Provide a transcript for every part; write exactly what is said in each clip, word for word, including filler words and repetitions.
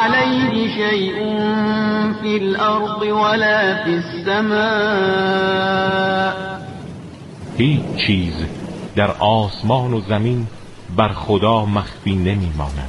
علیه شیء فی الارض ولا فی السماء. هیچ چیز در آسمان و زمین بر خدا مخفی نمی ماند.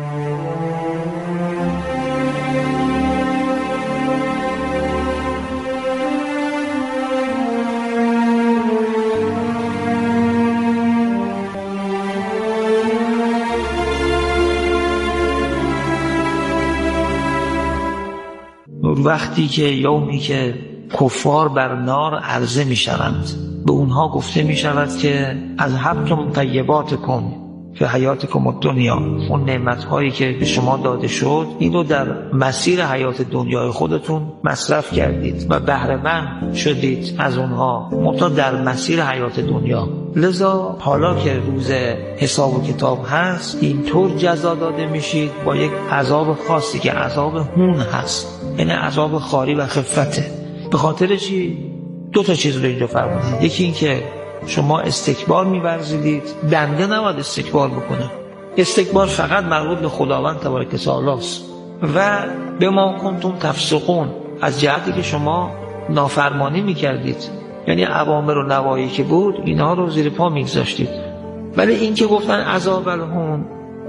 وقتی که یومی که کفار بر نار عرضه می شوند، به اونها گفته می شود که از حبتم طیباتکم که حیاتکم الدنیا، اون نعمت هایی که به شما داده شد اینو در مسیر حیات دنیای خودتون مصرف کردید و بهره مند شدید از اونها، منتها در مسیر حیات دنیا. لذا حالا که روز حساب و کتاب هست اینطور جزا داده میشید با یک عذاب خاصی که عذاب هون هست، یعنی عذاب خاری و خفته. به خاطر چی؟ دو تا چیز رو اینجا فرمودید. یکی این که شما استکبار می‌ورزیدید. بنده نباید استکبار بکنه. استکبار فقط مربوط به خداوند تبارک و تعالی است. و به ما کنتم تفسقون، از جهتی که شما نافرمانی می‌کردید، یعنی اوامر و نواهی که بود اینها رو زیر پا می‌گذاشتید. ولی این که گفتن عذاب الهون،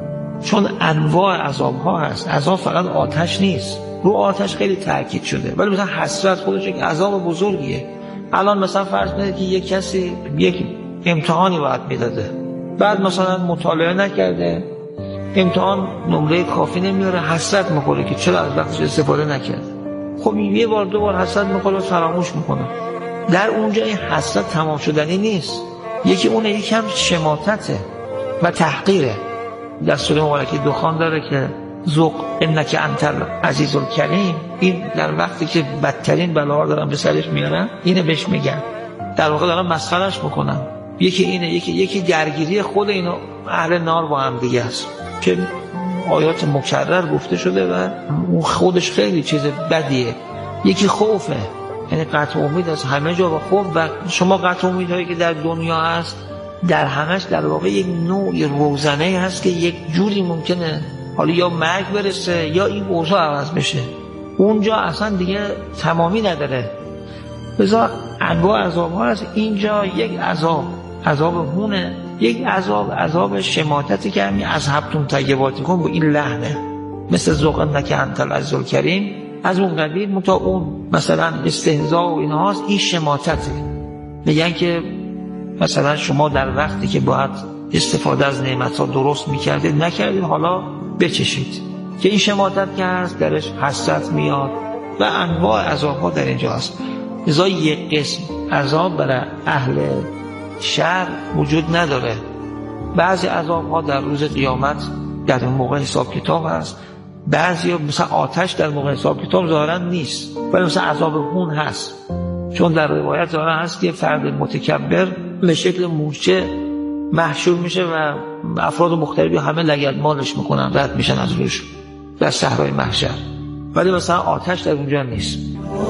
چون انواع عذاب‌ها هست، عذاب فقط آتش نیست. رو آتش خیلی تاکید شده، ولی مثلا حسرت خودش یک عذاب بزرگیه. الان مثلا فرض کنید که یک کسی یک امتحانی باید میداده، بعد مثلا مطالعه نکرده، امتحان نمره کافی نمیاره، حسرت میکنه که چرا از وقتش استفاده نکرد. خب یه بار دو بار حسرت میکنه و فراموش میکنه. در اونجا این حسرت تمام شدنی نیست. یکی اون یکم شماتته و تحقیره. دستور مبارکی دخان داره که ذوق انک انت العزیز الکریم. این در وقتی که بدترین بلاها دارن به سرش میارن اینه بهش میگن، در واقع دارن مسخرهش میکنن. یکی اینه، یکی یکی درگیری خود اینو اهل نار با هم دیگه است که آیات مکرر گفته شده و اون خودش خیلی چیز بدیه. یکی خوفه، یعنی قطع امید از همه جا و خوف. و شما قطع امیدهایی که در دنیا هست در همش در واقع یک نوع روزنه هست که یک جوری ممکنه حالا یا مرگ برسه یا این اوضاع عوض بشه. اونجا اصلا دیگه تمامی نداره. بذار انواع عذاب ها هست، اینجا یک عذاب عذاب هونه، یک عذاب عذاب شماتتی که همین از حبتون طیباتی کن با این لحنه، مثل ذوق انک انت العزیز الکریم از اون قبیل. متا اون مثلا استهزاء و اینها هست، این شماتته. میگن که مثلا شما در وقتی که باید استفاده از نعمت ها درست میکردید نکردید، حالا بچشید. که این شماتت که هست درش حسرت میاد و انواع عذاب ها در اینجا هست. لذا یک قسم عذاب برای اهل شر وجود نداره. بعضی عذاب ها در روز قیامت در موقع حساب کتاب هست، بعضی ها مثل آتش در موقع حساب کتاب ظاهرا نیست، ولی مثل عذاب خون هست. چون در روایت ظاهرا هست که فرد متکبر به شکل مورچه محشور میشه و افراد مختلفی همه لگدمالش میکنن، رد میشن از روش در صحرای محشر. ولی مثلا آتش در اونجا نیست.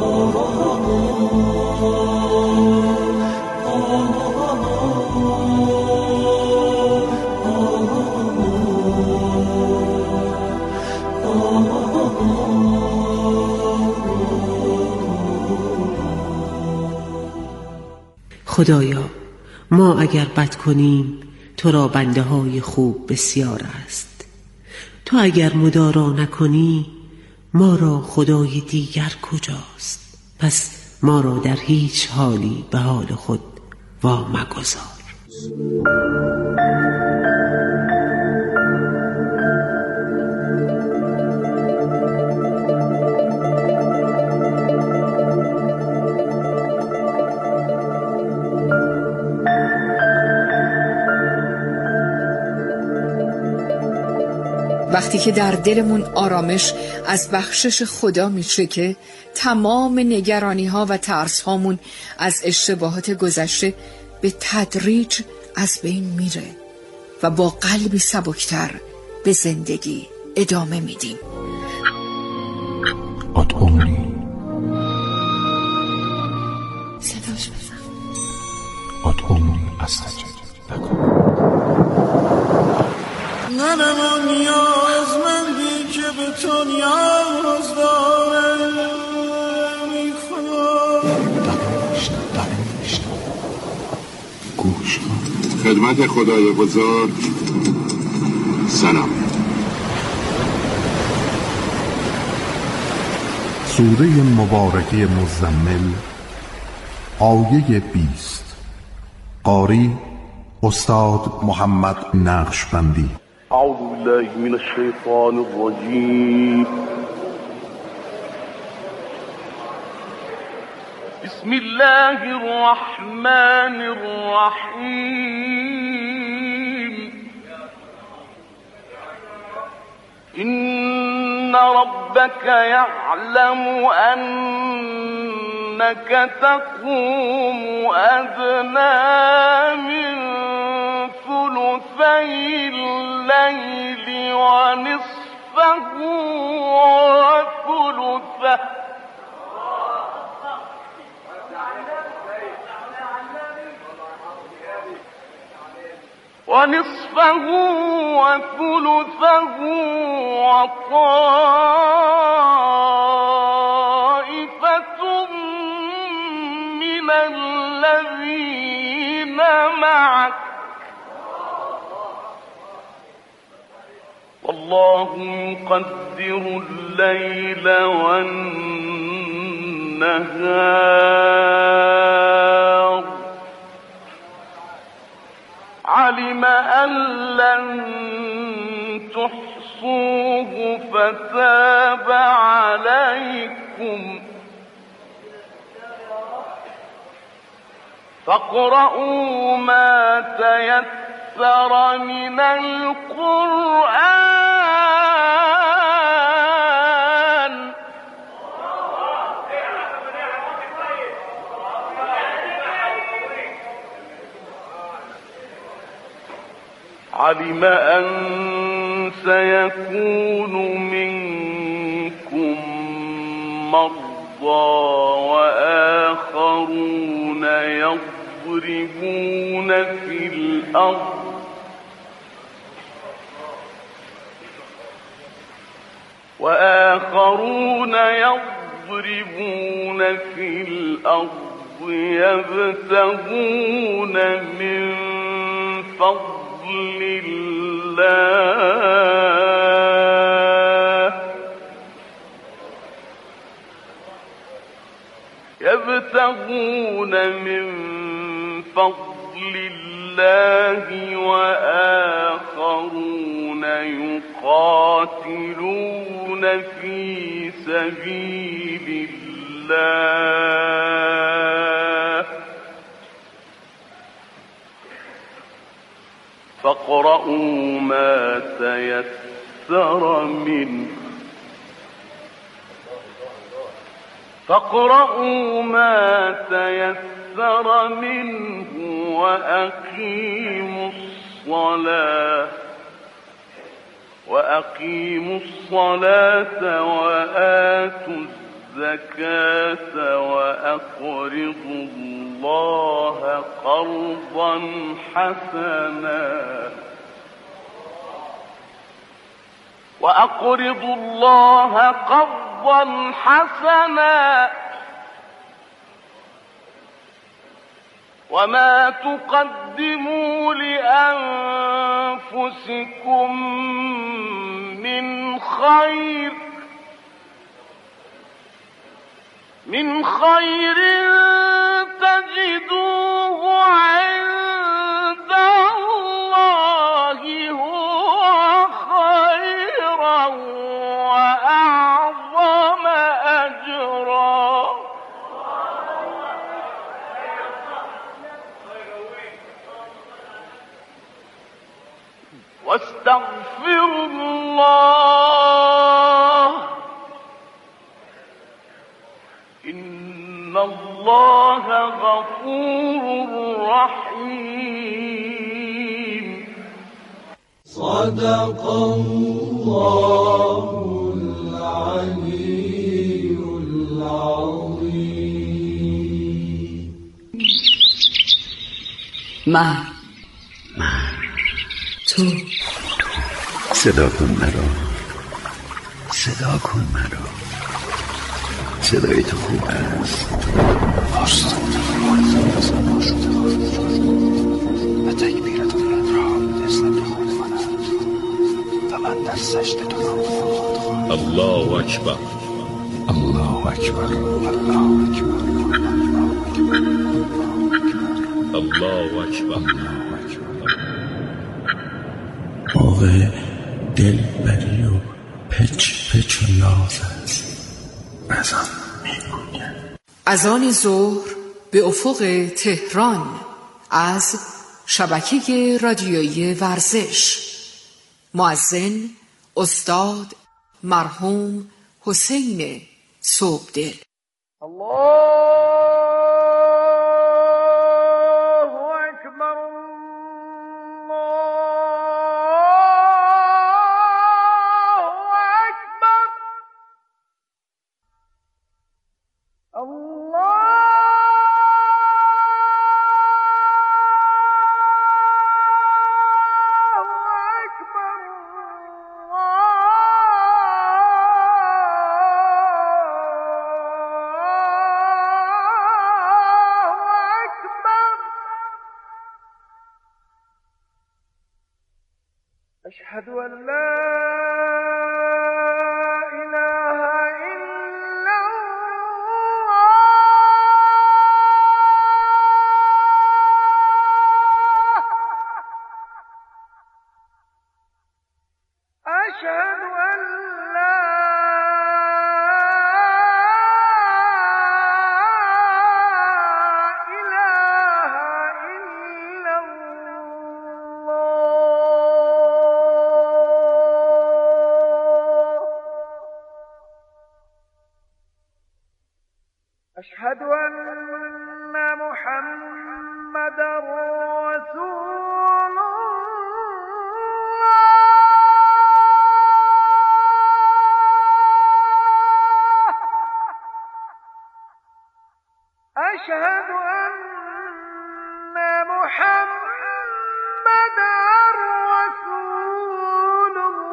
خدایا ما اگر بد کنیم تو را بنده های خوب بسیار است، تو اگر مدارا نکنی ما را خدای دیگر کجاست؟ پس ما را در هیچ حالی به حال خود وا مگذار. وقتی که در دلمون آرامش از بخشش خدا میچکه، تمام نگرانی ها و ترس هامون از اشتباهات گذشته به تدریج از بین میره و با قلبی سبکتر به زندگی ادامه میدیم. ادعونی صداش بزن. ادعونی استجب لکم. نه نیازمندی که به تو نیاز دارم ای خدا. دانشت دانشت گوش کن. خدمت خدای بزرگ سلام. سوره مبارکه مزمل آیه بیست. قاری استاد محمد نقشبندی. اعوذ بالله من الشیطان الرجیم. بسم الله الرحمن الرحیم. إن ربك يعلم أنك تقوم أدنى من ثلثي الليل ونصفه وثلثه ونصفه وثلثه وطائفة من الذين معك والله يقدر الليل والنهار علم أن لن تحصوه فتاب عليكم فاقرؤوا ما تيسر من القرآن علم أن سيكون منكم مرضى وآخرون يضربون في الأرض وآخرون يضربون في الأرض يبتغون من فضل الله يبتغون من فضل الله وآخرون يقاتلون في سبيل الله فاقرؤوا ما تيسر منه فاقرؤوا ما تيسر منه وأقيموا الصلاة وأقيموا الصلاة وآتوا الزكاة وأقرضوا الله قرضا حسنا وأقرضوا الله قرضا حسنا وما تقدموا لأنفسكم من خير من خير تجدوه عند الله هو خيرا وأعظم أجرا واستغفروا الله إن الله غفور رحيم. صدق الله العلي العظيم. من تو صدا کن مرا، صدا کن منو. صدای تو خوب است. و تکبیرت را دستم خود کند و من در سجده تو را. الله اکبر. الله اکبر. الله اکبر. الله اکبر. موقع دل بری و پچ پچ و ناز است. اذان میگوید. اذان ظهر به افق تهران از شبکه رادیویی ورزش. مؤذن استاد مرحوم حسین صبحدل. أشهد أن لا إله إلا الله. أشهد أن لا أشهد أن محمدا رسول الله. أشهد أن محمدا رسول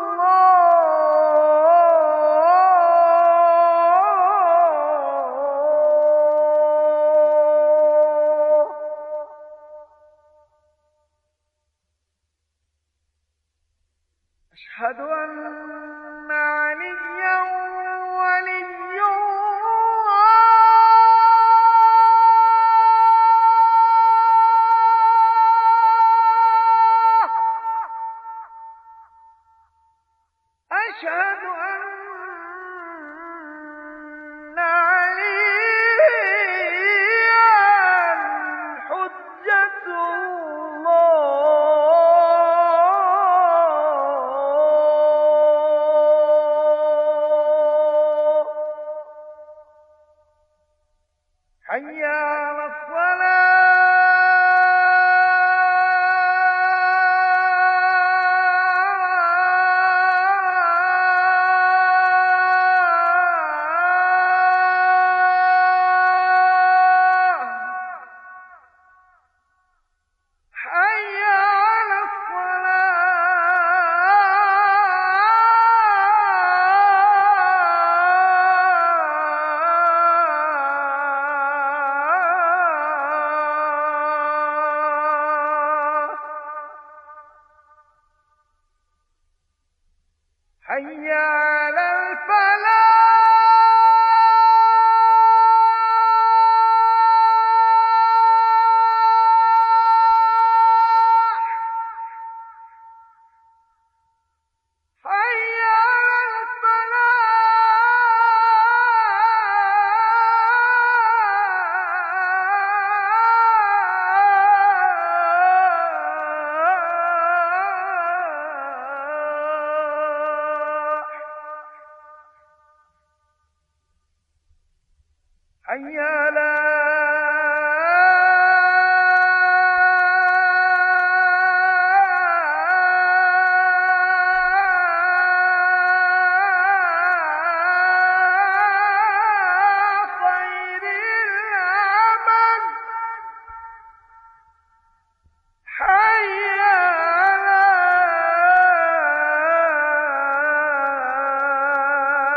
أشهد أن عليا ولي الله. أشهد أن عليا حجة حي على الصلاة. حي على حي على الفلاح. حي على حي على خير العمل. حي على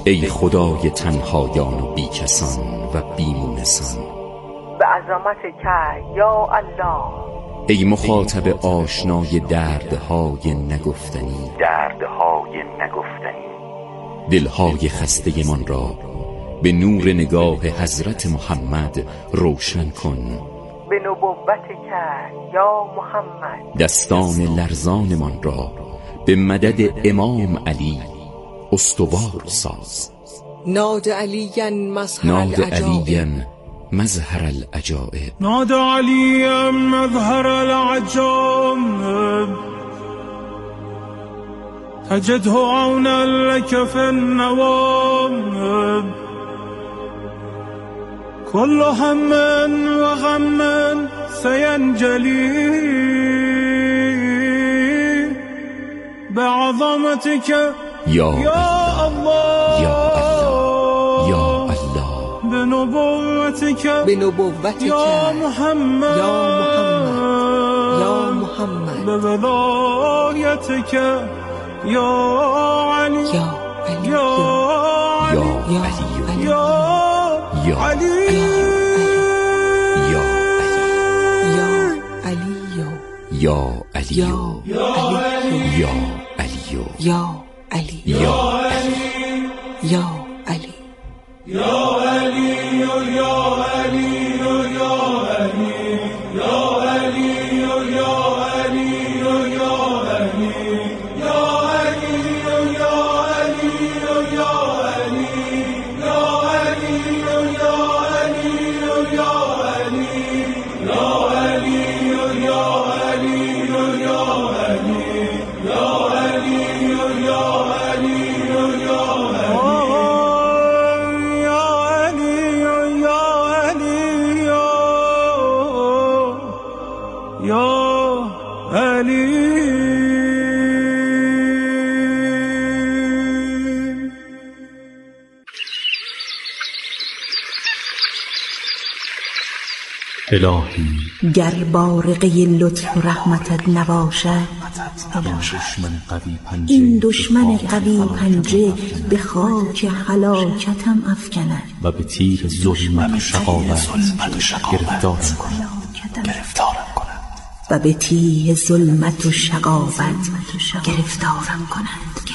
ای خدای تنهایان و بیکسان و بیمونسان، به عظمتک یا الله. ای مخاطب آشنای دردهای نگفتنی، دردهای نگفتنی، دلهای خسته من را به نور نگاه حضرت محمد روشن کن. به نبوتک یا محمد، دستان لرزان من را به مدد امام علی استوار ساز. ناد علیاً مظهر ناد العجائب، علیاً مظهر العجائب، نادى عليا مظهر العجائب، تجده عونا لك في النوائب، كل هم وغم سينجلي بعظمتك یا يا الله یا الله یا الله، بنبوتك بنبوتك يا محمد یا محمد یا محمد، بولايتك يا علي یا علی يا علي یا يا علی یا علی یا علی یا علی یا علی یا علی یا علی یا علی يا علي يا علي يا علي يا علي يا علي يا علي يا علي يا علي يا علي يا علي يا علي يا علي يا علي يا علي يا علي يا علي يا علي يا الهی گر بارقه لطف و رحمتت نباشد، این دشمن قوی پنجه به خاک هلاکتم افکند و به تیر ظلمت و شقاوت گرفتارم کند و به تیه ظلمت و شقاوت گرفتارم کند.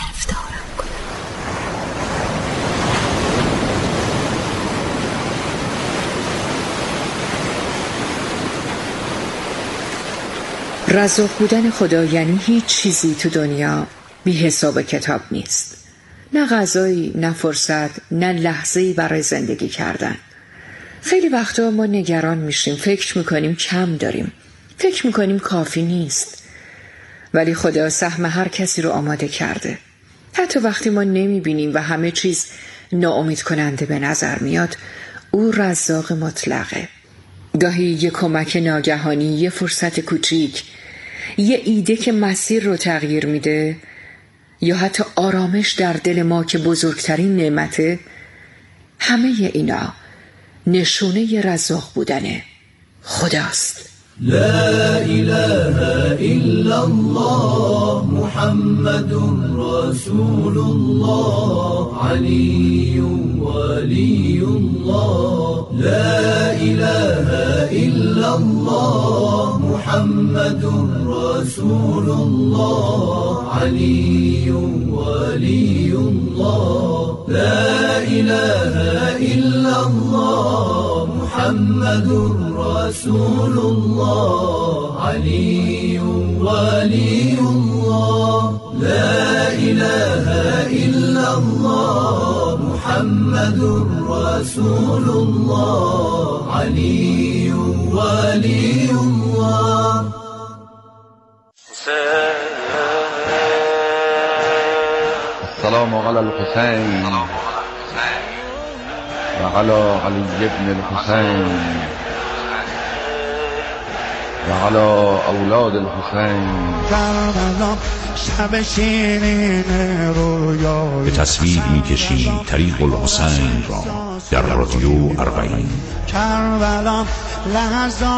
رزاق بودن خدا یعنی هیچ چیزی تو دنیا بی حساب کتاب نیست. نه غذایی، نه فرصت، نه لحظه‌ای برای زندگی کردن. خیلی وقتا ما نگران میشیم، فکر میکنیم کم داریم، فکر میکنیم کافی نیست. ولی خدا سهم هر کسی رو آماده کرده. حتی وقتی ما نمیبینیم و همه چیز ناامید کننده به نظر میاد، او رزاق مطلقه. گاهی یه کمک ناگهانی، یه فرصت کوچیک، یه ایده که مسیر رو تغییر میده، یا حتی آرامش در دل ما که بزرگترین نعمته، همه اینا نشونه ی رزاق بودن خداست. لا اله الا الله محمد رسول الله علی ولی الله. لا اله الا الله محمد رسول الله علی ولی الله. لا اله الا الله محمد رسول الله علی ولی الله. لا اله الا الله محمد رسول الله علی ولی الله. السلام علی الحسین و علی علی ابن الحسین و علی اولاد الحسین. به تصویر می‌کشیم طریق الحسین را در رادیو اربعین. کربلا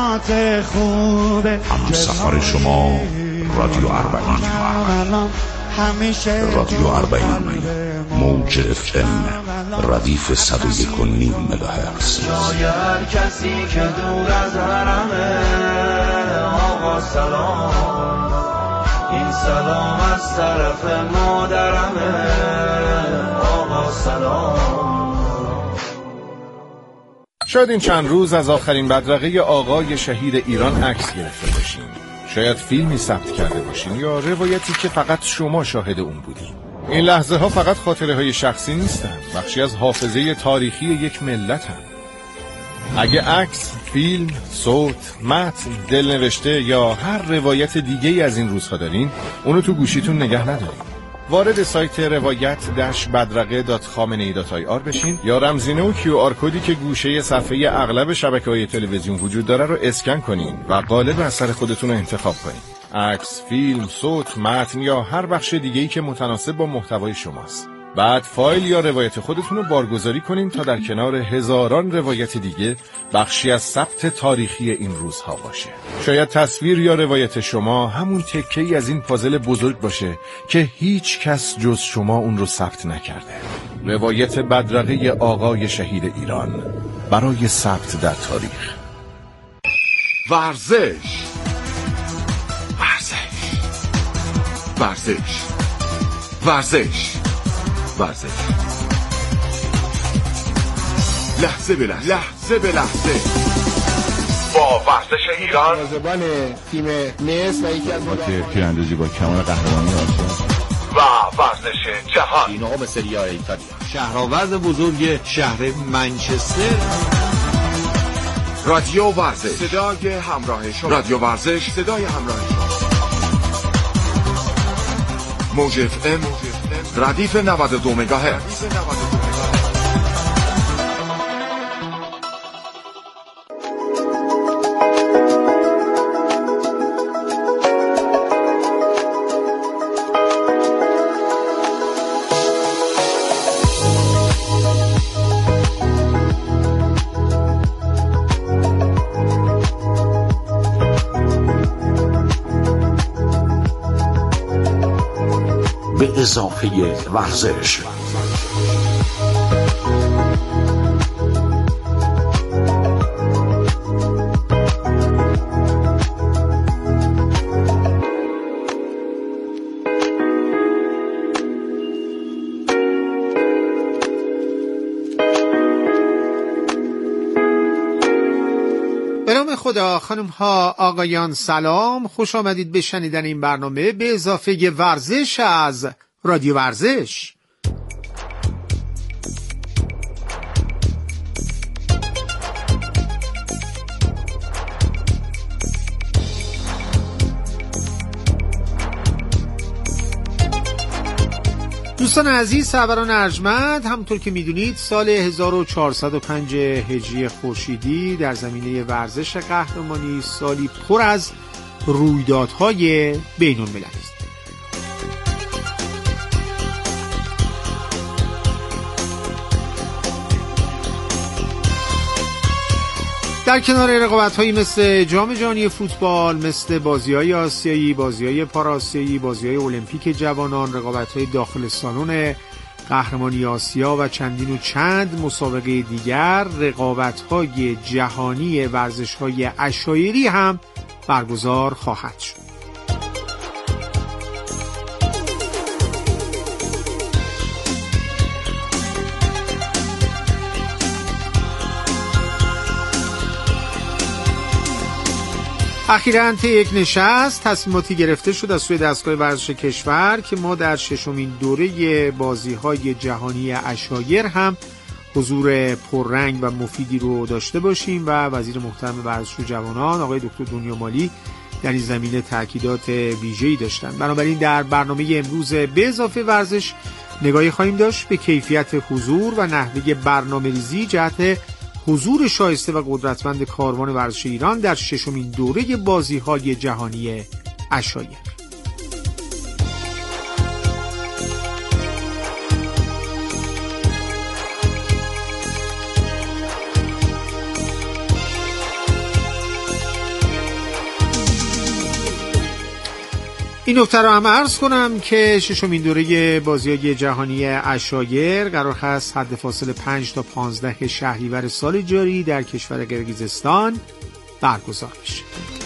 لحظات خوب هم سفر شما رادیو اربعین. همیشه رادیو اربعین موج اف ام ردیف صد و یک و نیم مگاهرتز. شاید کسی که دور از حرمه آقا سلام، این سلام از طرف مادرمه آقا سلام. شاید این چند روز از آخرین بدرقه آقای شهید ایران عکس گرفته باشین، شاید فیلمی ثبت کرده باشین یا روایتی که فقط شما شاهد اون بودین. این لحظه ها فقط خاطره های شخصی نیستن، بخشی از حافظه تاریخی یک ملت هم. اگه عکس، فیلم، صوت، متن، دلنوشته یا هر روایت دیگه از این روزها دارین، اونو تو گوشیتون نگه ندارین. وارد سایت روایت داش بدرقه دات خامنه ای دات آی آر بشین یا رمزینه و کیو آر کدی که گوشه صفحه اغلب شبکه‌های تلویزیون وجود داره رو اسکن کنین و قالب اثر خودتون رو انتخاب کنین. عکس، فیلم، صوت، متن یا هر بخش دیگه‌ای که متناسب با محتوای شماست. بعد فایل یا روایت خودتون رو بارگذاری کنین تا در کنار هزاران روایت دیگه بخشی از ثبت تاریخی این روزها باشه. شاید تصویر یا روایت شما همون تکه‌ای از این پازل بزرگ باشه که هیچ کس جز شما اون رو ثبت نکرده. روایت بدرقه آقای شهید ایران برای ثبت در تاریخ. ورزش ورزش ورزش ورزش ورزش لحظه به لحظه لحظه به لحظه با ورزش ایران. مزبان تیم مصر و یکی از که تیراندازی با کمان قهرمانی آسیا و ورزش جهان. اینها سری آ ایتالیا. شهرآورد بزرگ شهر منچستر. رادیو ورزش، صدای همراه شما. رادیو ورزش، صدای همراه شما. موج اف ام ردیف نود و دو مگاهرتز. به اضافه ورزش. به نام خدا. خانم ها، آقایان، سلام، خوش آمدید به شنیدن این برنامه به اضافه ورزش از رادیو ورزش. دوستان عزیز، سروران ارجمند، همونطور که میدونید سال هزار و چهارصد و پنج هجری خورشیدی در زمینه ورزش قهرمانی سالی پر از رویدادهای بین المللی است. در کنار رقابت‌هایی مثل جام جهانی فوتبال، مثل بازی‌های آسیایی، بازی‌های پاراسیایی، بازی‌های المپیک جوانان، رقابت‌های داخل سالن قهرمانی آسیا و چندین و چند مسابقه دیگر، رقابت‌های جهانی ورزش‌های عشایری هم برگزار خواهد شد. اخیراً طی یک نشست تصمیماتی گرفته شد از سوی دستگاه ورزش کشور که ما در ششمین دوره بازی‌های جهانی عشایر هم حضور پررنگ و مفیدی رو داشته باشیم و وزیر محترم ورزش و جوانان آقای دکتر دنیا مالی در این زمینه تاکیدات ویژه‌ای داشتند. بنابراین در برنامه امروز به اضافه ورزش نگاهی خواهیم داشت به کیفیت حضور و نحوه برنامه‌ریزی جهت حضور شایسته و قدرتمند کاروان ورزش ایران در ششمین دوره بازی‌های جهانی عشایر. این نکته رو هم عرض کنم که ششمین دوره بازی‌های جهانی عشایر قرار هست حد فاصل پنج تا پانزده شهریور سال جاری در کشور قرقیزستان برگزار بشه.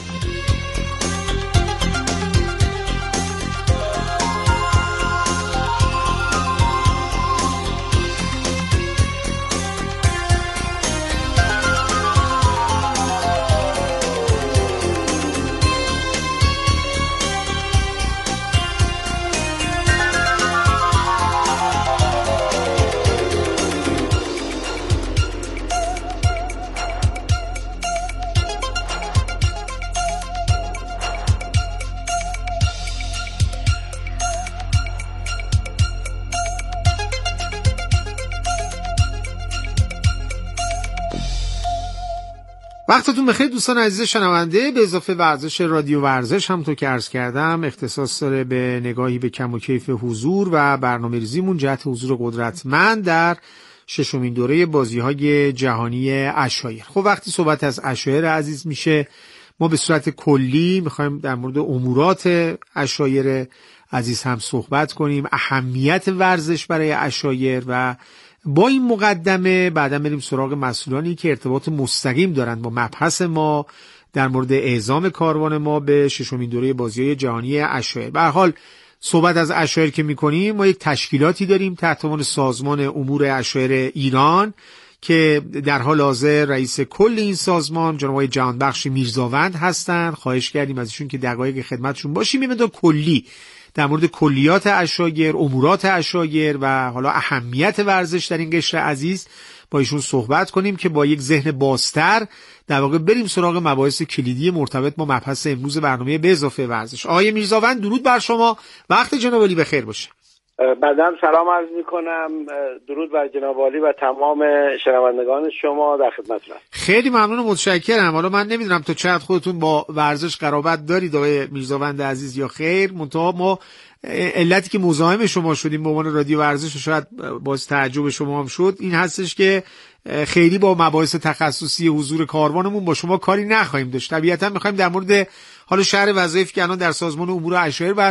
وقتتون بخیر دوستان عزیز شنونده. به اضافه ورزش رادیو ورزش همونطور که عرض کردم اختصاص داره به نگاهی به کم و کیف حضور و برنامه‌ریزیمون جهت حضور قدرتمند در ششمین دوره بازی‌های جهانی عشایر. خب وقتی صحبت از عشایر عزیز میشه ما به صورت کلی میخوایم در مورد امورات عشایر عزیز هم صحبت کنیم، اهمیت ورزش برای عشایر و با این مقدمه بعدا بریم سراغ مسئولانی که ارتباط مستقیم دارند با مبحث ما در مورد اعزام کاروان ما به ششمین دوره بازی‌های جهانی عشایر. به هر حال صحبت از عشایر که می‌کنیم ما یک تشکیلاتی داریم تحت عنوان سازمان امور عشایر ایران که در حال حاضر رئیس کل این سازمان جناب آقای جهانبخش میرزاوند هستند. خواهش کردیم از ایشون که دقایق خدمتشون باشیم یه مقدار کلی در مورد کلیات عشایر، امورات عشایر و حالا اهمیت ورزش در این قشر عزیز با ایشون صحبت کنیم که با یک ذهن بازتر در واقع بریم سراغ مباحث کلیدی مرتبط با مبحث امروز برنامه به اضافه ورزش. آقای میرزاوند درود بر شما، وقت جناب عالی بخیر باشه. بعدم سلام عرض میکنم، درود بر جناب عالی و تمام شنوندگان شما در خدمتتونم. خیلی ممنون و متشکرم. حالا من نمیدونم تا چقدر خودتون با ورزش قرابت دارید آقای میرزاوند عزیز یا خیر، منتها ما علتی که مزاحم شما شدیم به عنوان رادیو ورزش و شاید باعث تعجب شما هم شد این هستش که خیلی با مباحث تخصصی حضور کاروانمون با شما کاری نخواهیم داشت. طبیعتا میخوایم در مورد حالا شهر وظایفی که الان در سازمان امور عشایر بر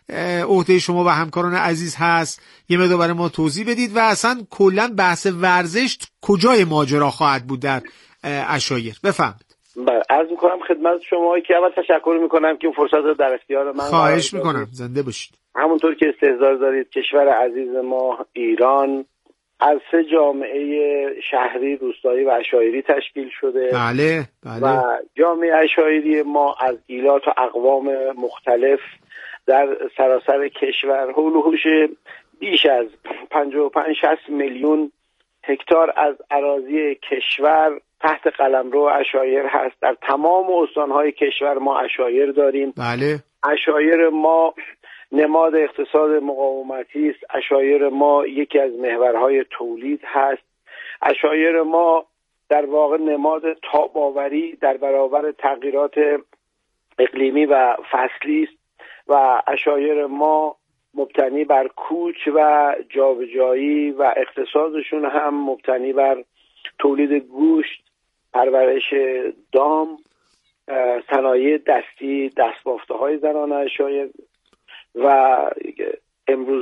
عهده شما و همکاران عزیز هست یه مقدار برای ما توضیح بدید و اصلا کلا بحث ورزش کجای ماجرا خواهد بود در عشایر. بفرمایید. بله عرض میکنم خدمت شما که اول تشکر میکنم که این فرصت رو در اختیار من خواهش میکنم. زنده باشید. همونطور که استحضار دارید کشور عزیز ما ایران از سه جامعه شهری، روستایی و عشایری تشکیل شده. بله بله. و جامعه عشایری ما از ایلات و اقوام مختلف در سراسر کشور حول و حوش بیش از پنجاه و پنج شصت میلیون هکتار از اراضی کشور تحت قلمرو عشایر هست. در تمام استانهای کشور ما عشایر داریم. بله. عشایر ما نماد اقتصاد مقاومتی است. عشایر ما یکی از محورهای تولید هست. عشایر ما در واقع نماد تاب‌آوری در برابر تغییرات اقلیمی و فصلی است و عشایر ما مبتنی بر کوچ و جابجایی و اقتصادشون هم مبتنی بر تولید گوشت، پرورش دام، صنایع دستی، دستبافته های زنان عشایر و امروز